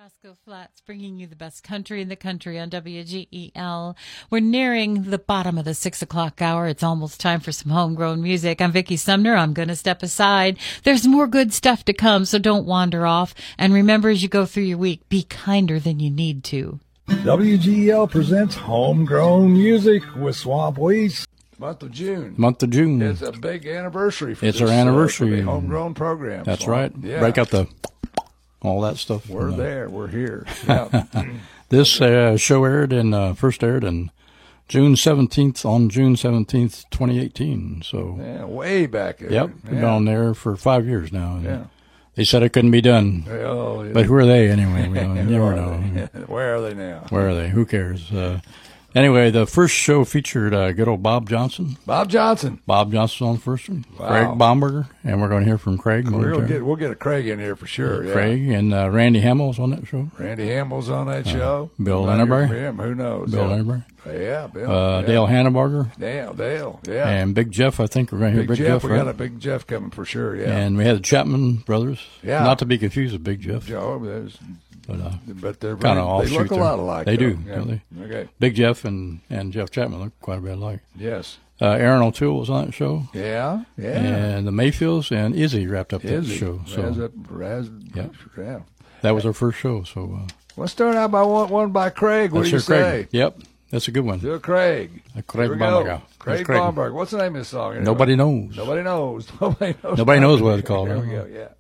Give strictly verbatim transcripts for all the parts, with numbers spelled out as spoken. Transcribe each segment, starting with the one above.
Roscoe Flats bringing you the best country in the country on W G E L. We're nearing the bottom of the six o'clock hour. It's almost time for some homegrown music. I'm Vicki Sumner. I'm going to step aside. There's more good stuff to come, so don't wander off. And remember, as you go through your week, be kinder than you need to. W G E L presents Homegrown Music with Swamp Weeds. Month of June. Month of June. It's a big anniversary for It's this, our anniversary. Uh, for the homegrown program. That's Swamp. right. Yeah. Break out the all that stuff. We're uh, there. We're here. Yeah. This uh, show aired and uh, first aired in June seventeenth on June seventeenth, twenty eighteen. So yeah, way back there. Yep, yeah. we've been on there for five years now. And yeah. They said it couldn't be done. Oh, yeah. But who are they anyway? We don't, you never know. Where are they now? Where are they? Who cares? Uh, anyway, the first show featured uh, good old Bob Johnson. Bob Johnson. Bob Johnson on the first one. Wow. Craig Baumberger, and we're going to hear from Craig. We'll get, we'll get a Craig in here for sure. Yeah. Craig and uh, Randy Hamill's on that show. Randy Hamill's on that show. Uh, Bill Might hear Lennerberry. from him. Who knows? Bill yeah. Lennerberry. Yeah, Bill. Uh, yeah. Dale Hannebarger. Dale, Dale, yeah. And Big Jeff, I think we're going to hear Big, Big Jeff, Jeff, we right? got a Big Jeff coming for sure, yeah. And we had the Chapman brothers. Yeah. Not to be confused with Big Jeff. Joe, there's, But, uh, but they're kind very, of they look a lot alike. They though. do. Yeah. Don't they? Okay. Big Jeff and, and Jeff Chapman look quite a bit alike. Yes. Uh, Aaron O'Toole was on that show. Yeah, yeah. And the Mayfields and Izzy wrapped up that Izzy. show. So Raz, Raz, yeah. yeah. that was our first show. So uh, Let's start out by one, one by Craig. What let's do you hear say? Craig. Yep, that's a good one. Do a Craig. Uh, Craig Here we go. Baumberger. Craig, That's Craig. Baumberger. What's the name of this song? Anyway? Nobody knows. Nobody knows. Nobody knows. Nobody knows what it's called. Here huh? we go. Yeah.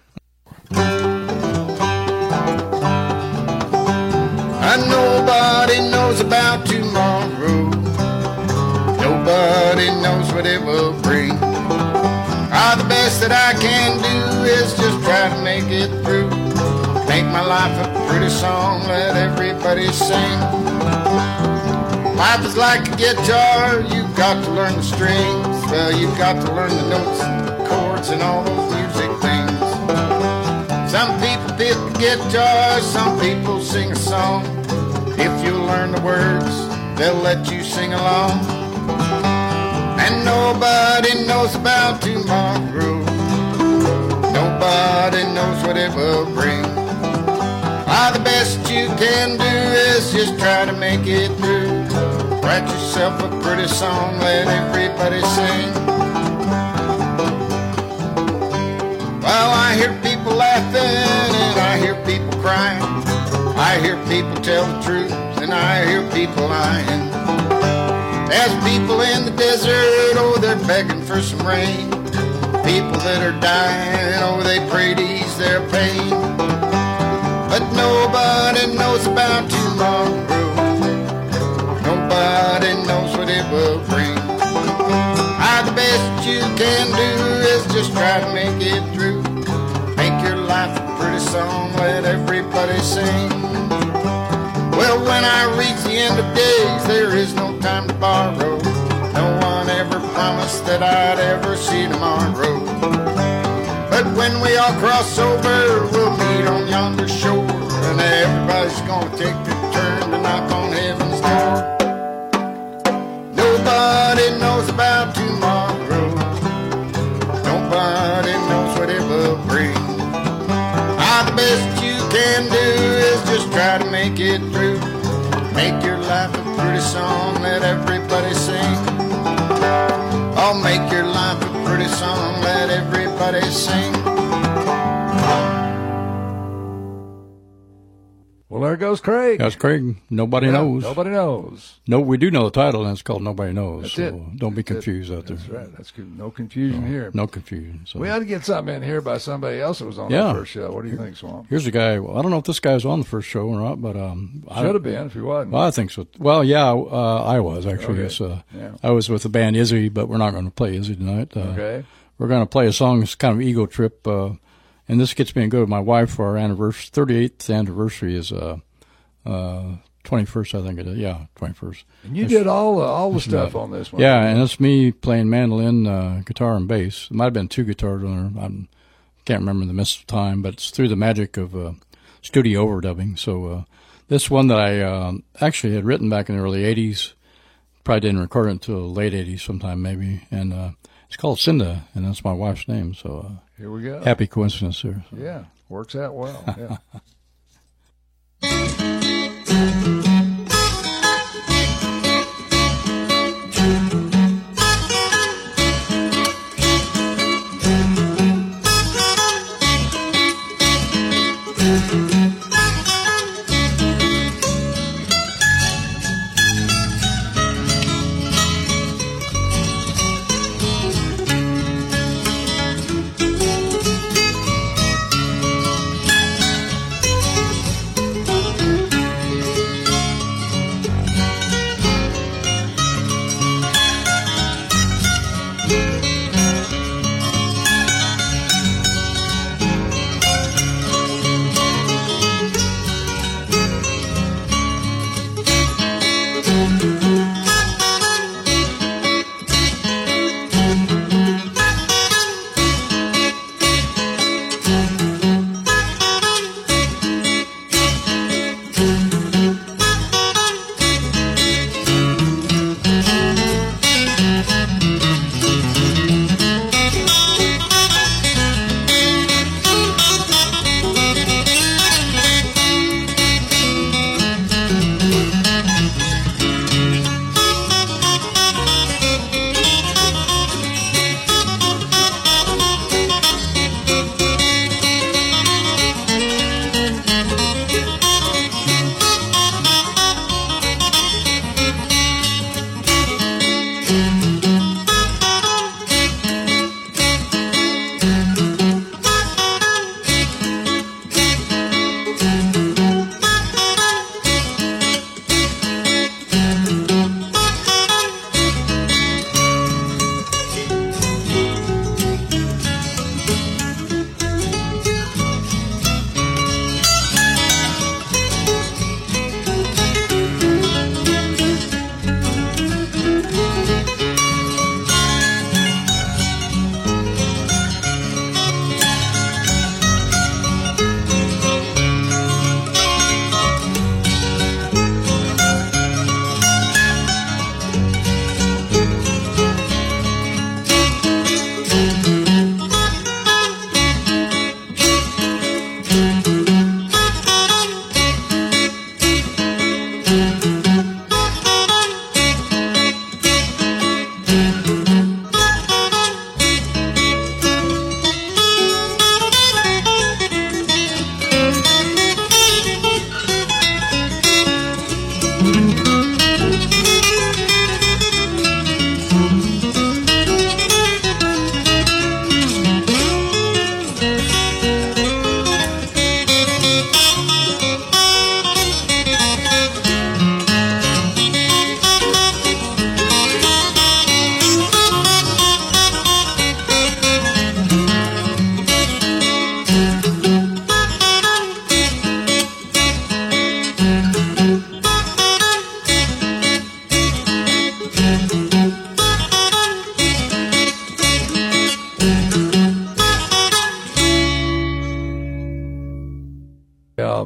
And nobody knows about tomorrow. Nobody knows what it will bring. Ah, the best that I can do is just try to make it through. Make my life a pretty song, let everybody sing. Life is like a guitar, you've got to learn the strings. Well, you've got to learn the notes, chords, and all those music things. Some people pick the guitar, some people sing a song. If you learn the words, they'll let you sing along. And nobody knows about tomorrow. Nobody knows what it will bring. Ah, the best you can do is just try to make it through. Write yourself a pretty song, let everybody sing. Well, I hear people laughing and I hear people crying. I hear people tell the truth and I hear people lying. There's people in the desert, oh, they're begging for some rain. People that are dying, oh, they pray to ease their pain. But nobody knows about tomorrow. Nobody knows what it will bring. Ah, the best you can do is just try to make it through. Make your life a pretty song, let everybody sing. Well, when I reach the end of days, there is no time to borrow. No one ever promised that I'd ever see tomorrow. But when we all cross over, we'll meet on yonder shore. And everybody's gonna take their turn to knock on heaven's door. Nobody knows about tomorrow. Nobody knows what it will bring. Ah, the best you can do is just try to make it through. Make your life a pretty song, let everybody sing. Oh, make your life a pretty song, let everybody sing. Well, there goes Craig. That's Craig. Nobody Yeah, knows. Nobody knows. No, we do know the title, and it's called Nobody Knows. That's so it. don't be That's confused it. out there. That's right. That's good. No confusion So, here. No confusion. So. We ought to get something in here by somebody else that was on Yeah. the first show. What do you think, Swamp? Here's a guy. Well, I don't know if this guy was on the first show or not, but um, I Should have been if he wasn't. Well, I think so. Well, yeah, uh, I was actually. Okay. Yes, uh, Yeah. I was with the band Izzy, but we're not going to play Izzy tonight. Uh, Okay. We're going to play a song. It's kind of ego trip, uh, and this gets me to go with my wife for our anniversary. thirty-eighth anniversary is uh, uh, twenty-first, I think it is. Yeah, twenty-first. And you did all the, all the It's stuff not- on this one. Yeah, and it's me playing mandolin, uh, guitar, and bass. It might have been two guitars on there. I can't remember the miss of time, but it's through the magic of uh, studio overdubbing. So uh, this one that I uh, actually had written back in the early eighties, probably didn't record it until the late eighties sometime maybe, and uh, it's called Cinda, and that's my wife's name. So uh, Here we go. happy coincidence there. So. Yeah. Works out well. Yeah.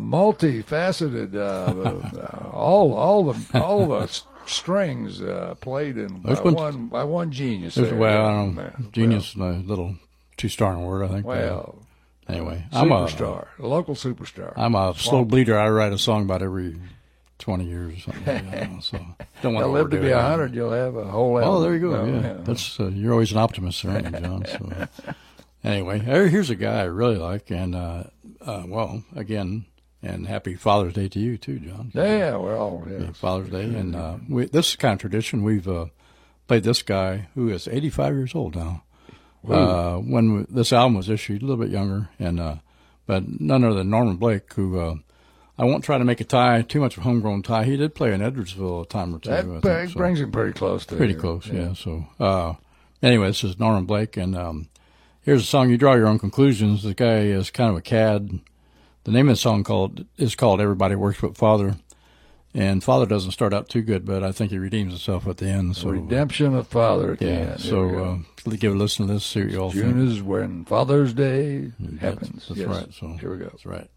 multifaceted, uh, uh, all all the all the s- strings uh, played in by There's one- one by one genius. There's, there. well, I don't know. Yeah, Genius, a little too strong a word, I think. Well, Uh, anyway, I'm a, superstar, a local superstar. I'm a slow bleeder. I write a song about every twenty years or something. Like that, you know, so don't want They'll to live to overdo be it. a hundred. You'll have a whole. Oh, album. there you go. No, yeah, that's uh, you're always an optimist, there, aren't you, John? So, anyway, here- here's a guy I really like, and uh, uh, well, again, and happy Father's Day to you too, John. yeah. Well, yeah. Happy Father's Day, and uh, we, this is kind of tradition. We've uh, played this guy who is eighty-five years old now. Uh, when we, this album was issued, a little bit younger, and uh, but none other than Norman Blake, who uh, I won't try to make a tie too much of a homegrown tie. He did play in Edwardsville a time or two. That I think, brings, so. brings him pretty close to Pretty you. close, yeah. So, uh, anyway, this is Norman Blake, and um, here's a song. You draw your own conclusions. The guy is kind of a cad. The name of the song called is called "Everybody Works But Father," and Father doesn't start out too good, but I think he redeems himself at the end. So, Redemption of Father. At the yeah. end. So, There we go. uh, give a listen to this. See what you all think. June is when Father's Day That's- happens. That's, Yes. right. So here we go. That's right.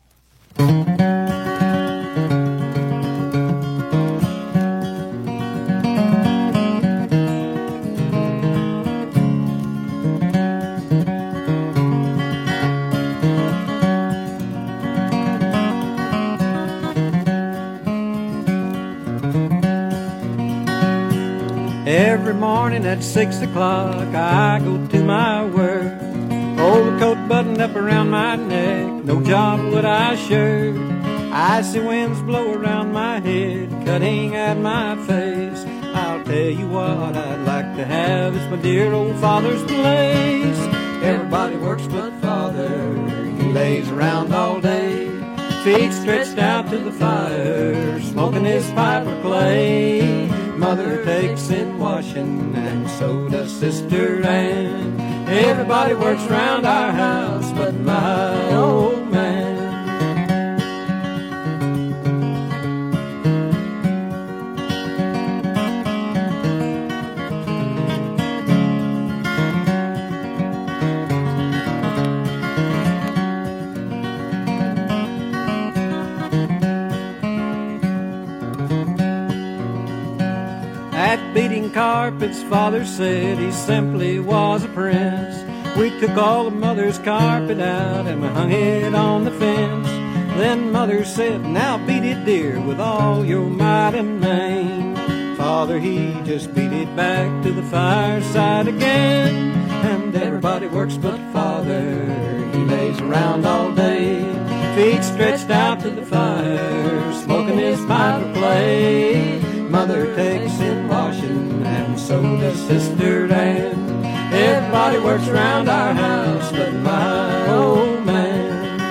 Every morning at six o'clock I go to my work. Overcoat buttoned up around my neck, no job would I shirk. Icy winds blow around my head, cutting at my face. I'll tell you what I'd like to have, it's my dear old father's place. Everybody works but father, he lays around all day. Feet stretched out to the fire, smoking his pipe of clay. Mother takes in washing, and so does Sister Ann. Everybody works around our house but my old man. At beating carpets, father said he simply was a prince. We took all of mother's carpet out and we hung it on the fence. Then mother said, now beat it, dear, with all your might and main. Father, he just beat it back to the fireside again. And everybody works but father, he lays around all day. Feet stretched out to the fire, smoking his pipe of clay. Mother takes in washing, and so does Sister Ann. Everybody works around our house but my old man.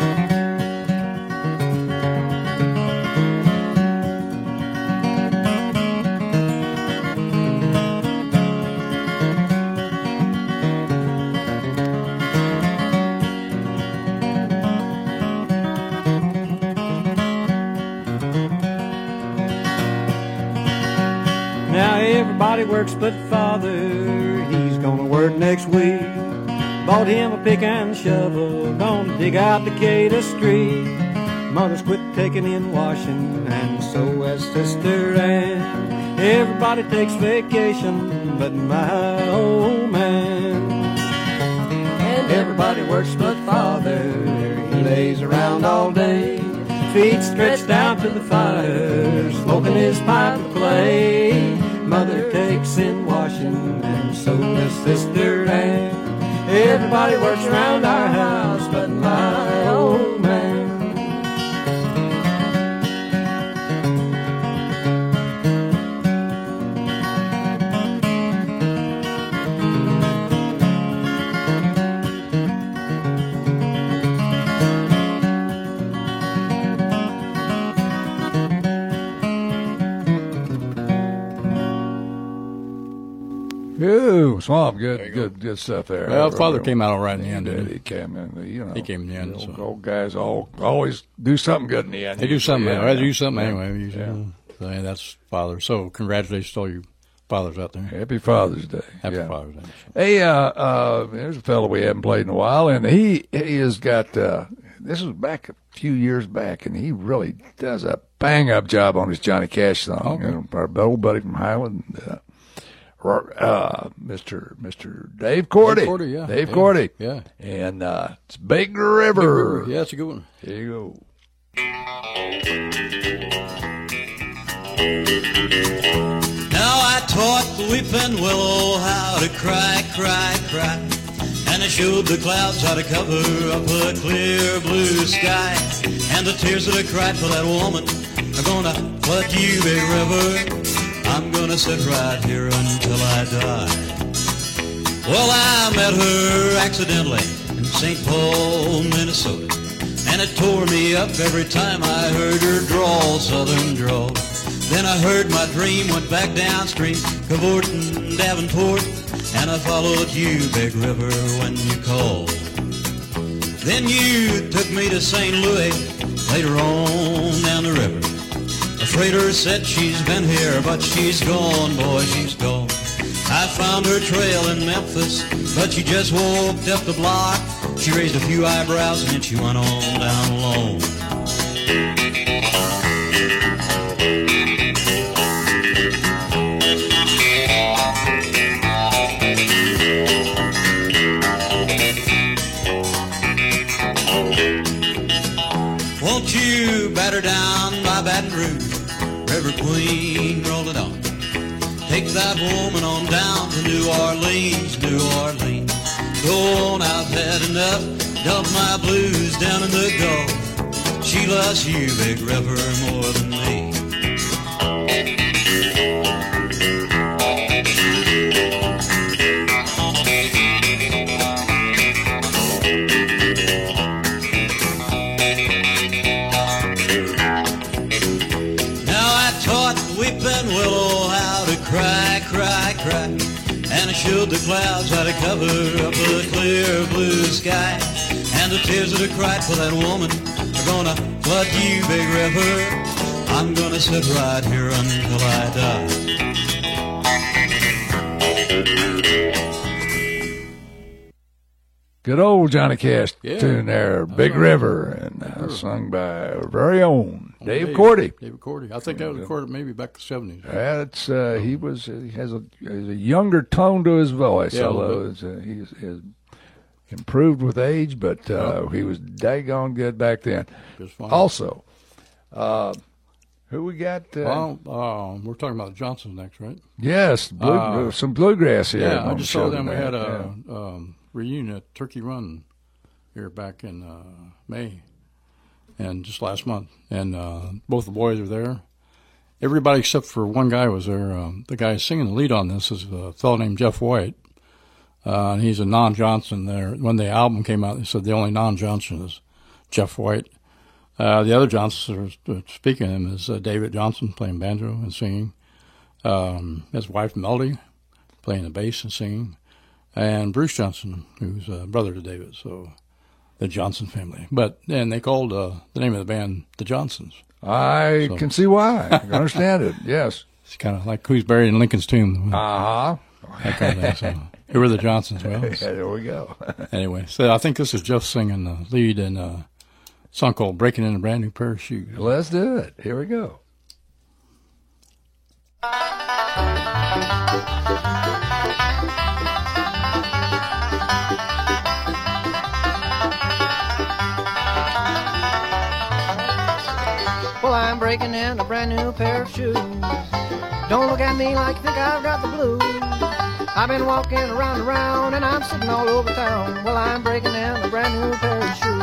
Now everybody works but father, he's gonna work next week. Bought him a pick and shovel, gonna dig out the Decatur Street. Mother's quit taking in washing, and so has Sister Ann. Everybody takes vacation but my old man. And everybody works but father, he lays around all day. Feet stretched out to the fire, smoking his pipe of clay. Mother takes in washing, and so does Sister Ann. Everybody works around our house but my old man. Ooh, Swamp, good, good, good stuff there. Well, Father came out all right in the end, He didn't did. he? He came in, you know. He came in the end, Old, so. old guys all always do something good in the end. They do something. Yeah, They do yeah. something Yeah. anyway. Usually. Yeah. So, yeah, that's Father. So congratulations to all you fathers out there. Happy Father's Day. Happy yeah. Father's Day. Hey, uh, uh, there's a fellow we haven't played in a while, and he he has got uh, this was back a few years back, and he really does a bang-up job on his Johnny Cash song. Okay. You know, our old buddy from Highland, uh, uh, Mister Mister Dave Cordy. Dave Cordy, yeah. Dave yeah. Cordy. Yeah. And uh, it's Big River. Yeah, it's a good one. Here you go. Now I taught the weeping willow how to cry, cry, cry. And I showed the clouds how to cover up a clear blue sky. And the tears that I cried for that woman are gonna flood you, Big River. I'm gonna sit right here until I die. Well, I met her accidentally in Saint Paul, Minnesota. And it tore me up every time I heard her drawl, southern drawl. Then I heard my dream, went back downstream, cavorting Davenport, and I followed you, Big River, when you called. Then you took me to Saint Louis, later on down the river. The freighter said she's been here, but she's gone, boy, she's gone. I found her trail in Memphis, but she just walked up the block. She raised a few eyebrows and then she went on down alone. Won't you batter down by Baton Rouge, River Queen, roll it on. Take that woman on down to New Orleans, New Orleans. Go on, I've had enough, dump my blues down in the Gulf. She loves you, Big River, more than me. Weeping willow how to cry, cry, cry. And I showed the clouds how to cover up a clear blue sky. And the tears that I cried for that woman are gonna flood you, Big River. I'm gonna sit right here until I die. Good old Johnny Cash Yeah. tune there, Big right. River, and uh, sung by our very own Oh, Dave Cordy. David Cordy. I think that was recorded maybe back in the seventies. That's uh, he was he has a, has a younger tone to his voice, Yeah, a little although it's, uh, he's, he's improved with age, but uh, he was daggone good back then. Just fine. Also, uh, who we got? Uh, Well, uh, we're talking about the Johnsons next, right? yes, blue, uh, some bluegrass here. Yeah, on I the just show saw them. We tonight. had a Yeah. um, reunion at Turkey Run here back in uh, May, and just last month, and uh, both the boys were there. Everybody except for one guy was there. Um, the guy singing the lead on this is a fellow named Jeff White, uh, and he's a non-Johnson there. When the album came out, they said the only non-Johnson is Jeff White. Uh, the other Johnsons, are, speaking of him, is uh, David Johnson playing banjo and singing. Um, his wife Melody playing the bass and singing. And Bruce Johnson, who's a brother to David, so the Johnson family. But and they called uh, the name of the band the Johnsons. I So- can see why. I can understand it. Yes. It's kind of like who's buried in Lincoln's tomb. Uh huh. That kind of thing. So who are the Johnsons? Well, Yeah, there we go. anyway, so I think this is Jeff singing the lead in a song called "Breaking in a Brand New Pair of Shoes." Let's do it. Here we go. Well, I'm breaking in a brand new pair of shoes. Don't look at me like you think I've got the blues. I've been walking around and around and I'm sitting all over town. Well, I'm breaking in a brand new pair of shoes.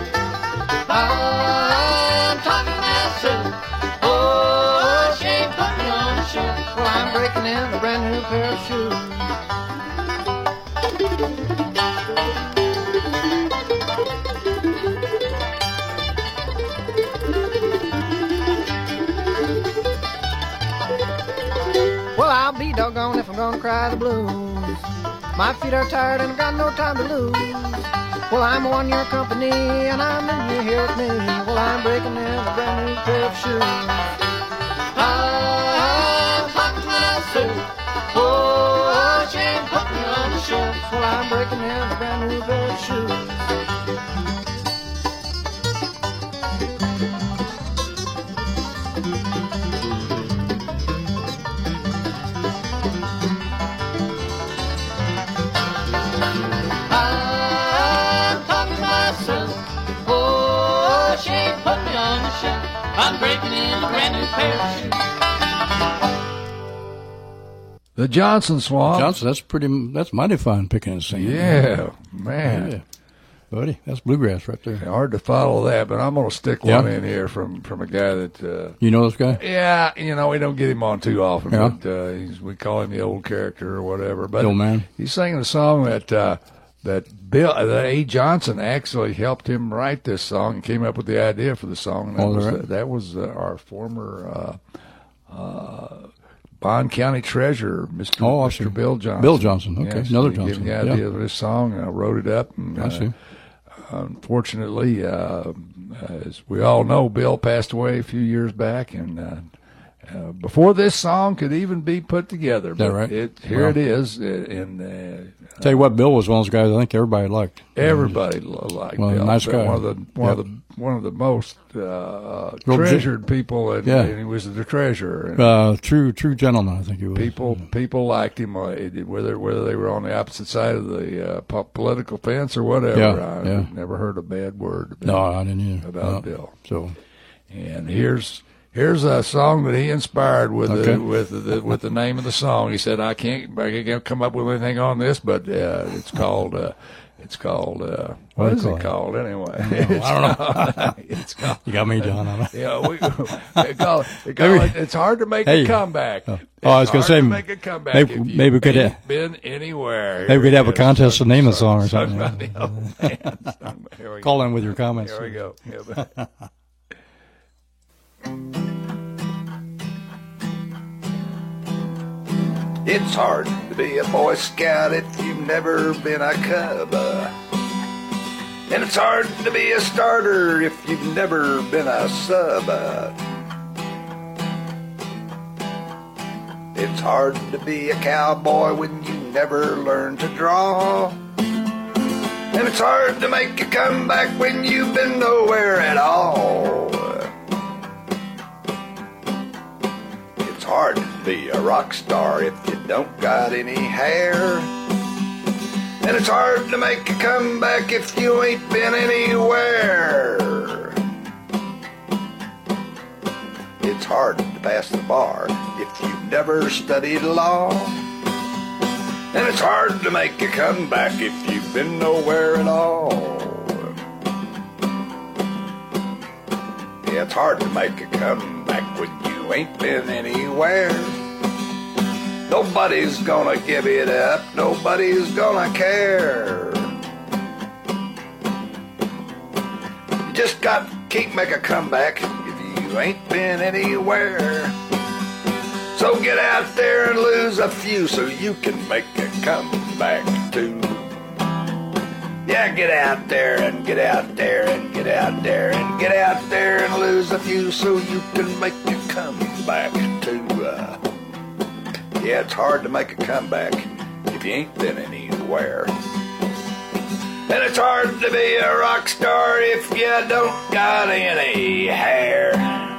I'm talking about suit. Oh, she ain't put me on the shoe. Well, I'm breaking in a brand new pair of shoes. Well, I'll be doggone if I'm gonna cry the blues. My feet are tired and I've got no time to lose. Well, I'm on your company and I'm in you here with me. Well, I'm breaking in a brand new pair of shoes. I'm talking about suit. Oh, she ain't put me on the shelf. Well, I'm breaking in a brand new pair of shoes. I'm breaking in a brand new pair of shoes. The Johnson Swamp. Johnson, that's pretty, that's mighty fine picking and singing. Yeah, man. Yeah. Buddy, that's bluegrass right there. Hard to follow that, but I'm going to stick Yeah. one in here from, from a guy that... Uh, You know this guy? yeah, you know, we don't get him on too often, Yeah. but uh, he's, we call him the old character or whatever. But The old man. He's singing a song that uh, that Bill that A. Johnson actually helped him write this song and came up with the idea for the song. And that Oh, was, right. uh, that was uh, our former uh, uh, Bond County Treasurer, Mister Oh, I Mister see. Bill Johnson. Bill Johnson, okay. Yes, Another he gave Johnson, me the idea yeah. of this song, and I wrote it up. And, I uh, see. Unfortunately, uh, as we all know, Bill passed away a few years back, and uh, uh, before this song could even be put together. that But right? It, here Wow. it is, uh, and uh, Tell you what, Bill was one of those guys I think everybody liked. everybody lo- liked Well, Bill. nice But guy. One of the one Yeah. of the one of the most uh, Real gen- treasured people, and, Yeah. and he was the treasurer. And Uh, true, true gentleman, I think he was. People people liked him, uh, it- whether whether they were on the opposite side of the uh, po- political fence or whatever. Yeah, I yeah. never heard a bad word about, No, I didn't either. about No. Bill. So, And here's here's a song that he inspired with Okay. the, with the, with the name of the song. He said, "I can't I can't come up with anything on this, but uh, it's called uh, it's called uh, what What do is you it call called anyway? I don't know. It's called, you got me, John. I don't know. yeah, we they call, they call it, it's hard to make Hey. a comeback. Oh, It's I was gonna hard say, to make a comeback. maybe- if you've maybe we could ain't have- been anywhere. Maybe we could Here have a it is. contest to name a song or Sung something. by the old man. Here we go. Call in with your comments. Here we go. Yeah, but- It's hard to be a Boy Scout if you've never been a Cub. And it's hard to be a starter if you've never been a sub. It's hard to be a cowboy when you never learn to draw. And it's hard to make a comeback when you've been nowhere at all. It's hard to be a rock star if you don't got any hair. And it's hard to make a comeback if you ain't been anywhere. It's hard to pass the bar if you've never studied law. And it's hard to make a comeback if you've been nowhere at all. Yeah, it's hard to make a comeback when you ain't been anywhere. Nobody's gonna give it up, nobody's gonna care. You just got to keep making a comeback if you ain't been anywhere. So get out there and lose a few so you can make a comeback too. Yeah, get out there and get out there and get out there and get out there and lose a few so you can make a comeback too. Uh, yeah, it's hard to make a comeback if you ain't been anywhere. And it's hard to be a rock star if you don't got any hair.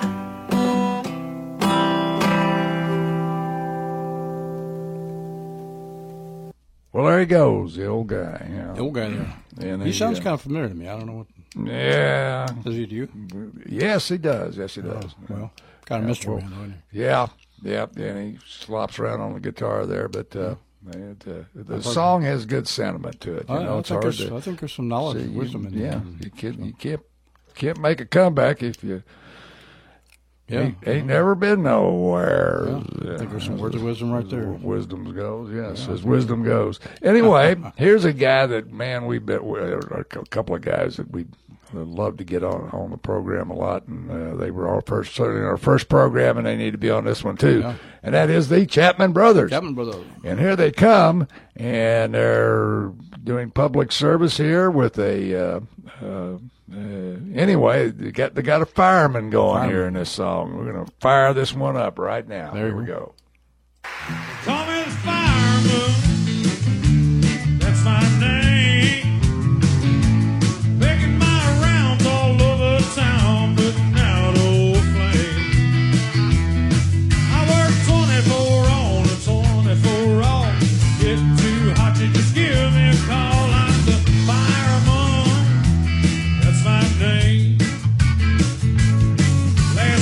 Well, there he goes, the old guy. You know. The old guy there. And He sounds uh, kind of familiar to me. I don't know what. Yeah. Does he to you? Yes, he does. Yes, he does. Oh, well, kind of Yeah, mystery well, man, isn't Yeah, yeah, and he slops around on the guitar there, but uh, it, uh, the heard song has good sentiment to it. he? You I, know, I it's think hard there's, to I think there's some knowledge see. and You, wisdom in yeah, there. you can't, you can't, can't make a comeback if you Yeah. ain't, ain't never been nowhere. Yeah. I think there's some words of wisdom right there. Wisdom goes, yes, as wisdom goes. Anyway, here's a guy that, man, we bet a couple of guys that we love to get on on the program a lot, and uh, they were our first, certainly our first program, and they need to be on this one too. Yeah. And that is the Chapman Brothers. Chapman Brothers. And here they come, and they're doing public service here with a. Uh, uh, uh, anyway, they got they got a fireman going Fireman. here in this song. We're gonna fire this one up right now. There Here you we go. go. Call me the fireman, that's my name. Making my rounds all over town, putting out old flames. I work twenty-four on and twenty-four off. Get too hot, you just give me a call. I'm the fireman, that's my name. Last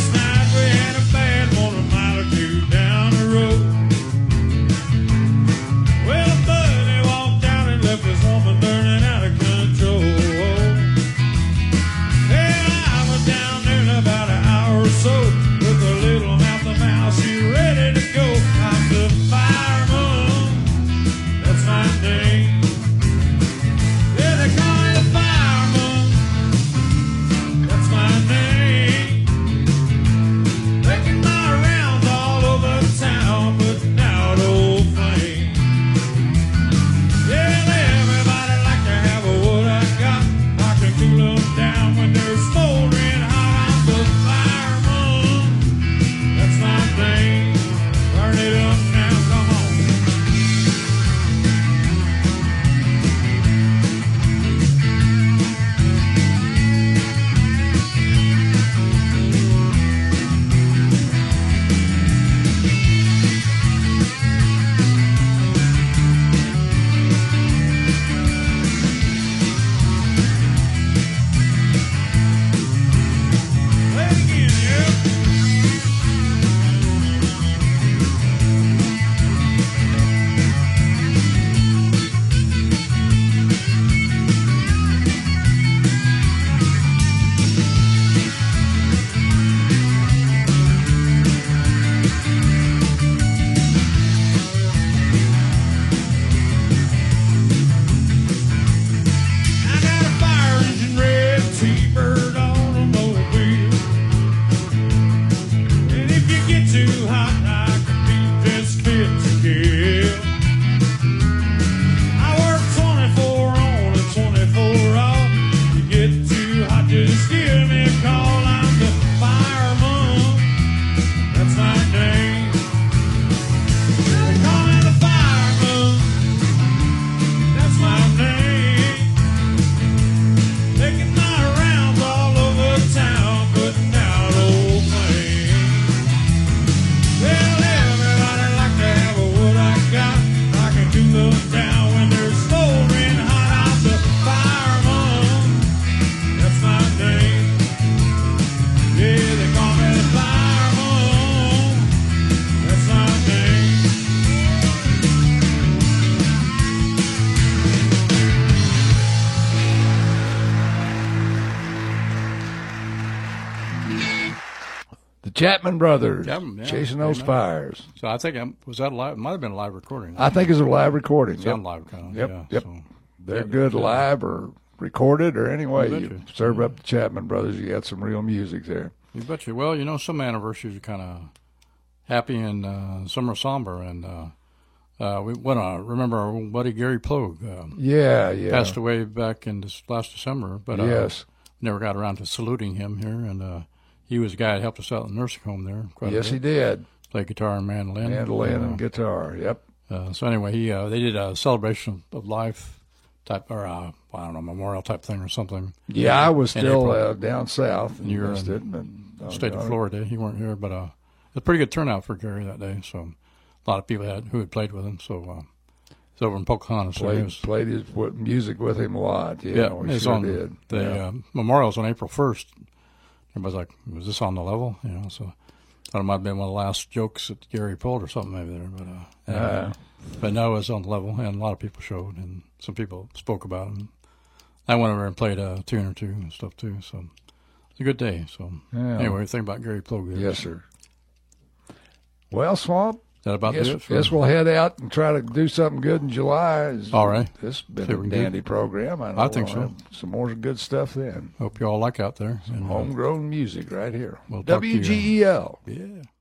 Chapman Brothers, Chapman, yeah. Chasing Those Amen. Fires. So I think I'm, was that a live? It might have been a live recording. I think it's a live recording. Sound Yep. live kind of. Yep, Yeah, yep. So, They're yeah, good yeah. live or recorded or any way. You You betcha. serve up the Chapman Brothers, you got some real music there. You betcha. Well, you know, some anniversaries are kind of happy and uh, some are somber. And uh, uh, we want to remember our old buddy Gary Plogue. Um, Yeah, yeah. Passed away back in this last December, but uh, Yes. never got around to saluting him here. And uh, he was a guy that helped us out in the nursing home there. Quite a Yes, bit. he did. Played guitar and mandolin. Mandolin Uh, and guitar. Yep. Uh, so anyway, he uh, they did a celebration of life type, or uh, I don't know, memorial type thing or something. Yeah, I was in still April. uh, down south. And you were missed in it, and, uh, state of Florida. You weren't here, but uh, it was a pretty good turnout for Gary that day. So a lot of people had who had played with him. So uh, it's over in Pocahontas. so he Played, was- played his w- music with him a lot. Yeah, yeah, we it's sure on did. the yeah. uh, memorial's on April first. Everybody's like, "Was this on the level?" You know, so I thought it might have been one of the last jokes that Gary pulled or something maybe there, but uh, anyway. Uh, but no, it was on the level, and a lot of people showed, and some people spoke about him. I went over and played a tune or two and stuff too, so it's a good day. So Yeah. anyway, think about Gary Plogue there. Yes, sir. Well, Swamp, Is that about guess, it? for- guess we'll head out and try to do something good in July. It's- All right. This has been See a what we can do. dandy program. I, know I think we'll so. have some more good stuff then. Hope you all like out there. And, uh, Homegrown music right here. We'll talk to you, uh, W G E L. yeah.